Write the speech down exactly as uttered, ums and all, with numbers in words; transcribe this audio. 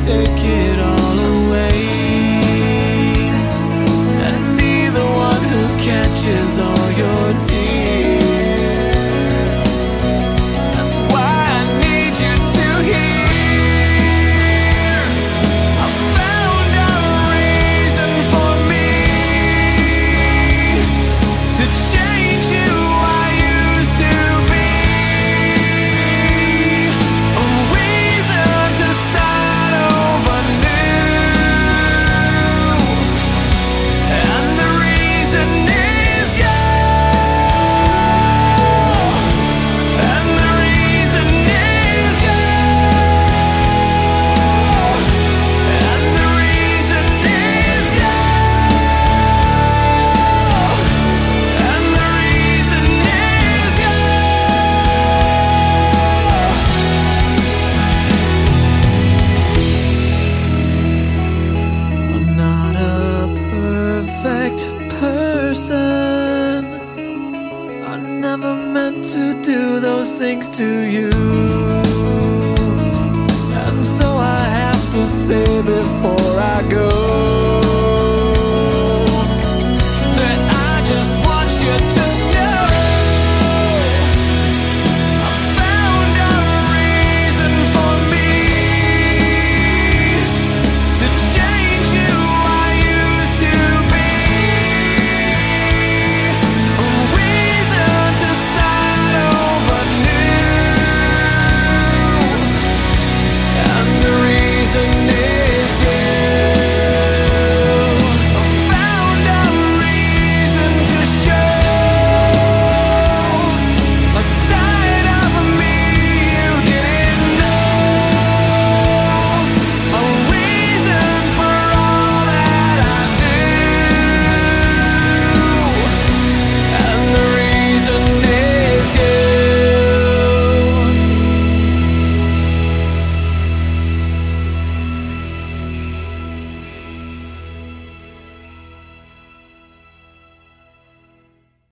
take it all away and be the one who catches all your tears. That's why I need you to hear. I found a reason for me to change you I used to be. A reason to start over new. And the reason is you. And the reason is you. And the reason is you. And the reason is you. I'm not a perfect person. I never meant to do those things to you. And so I have to say before I go,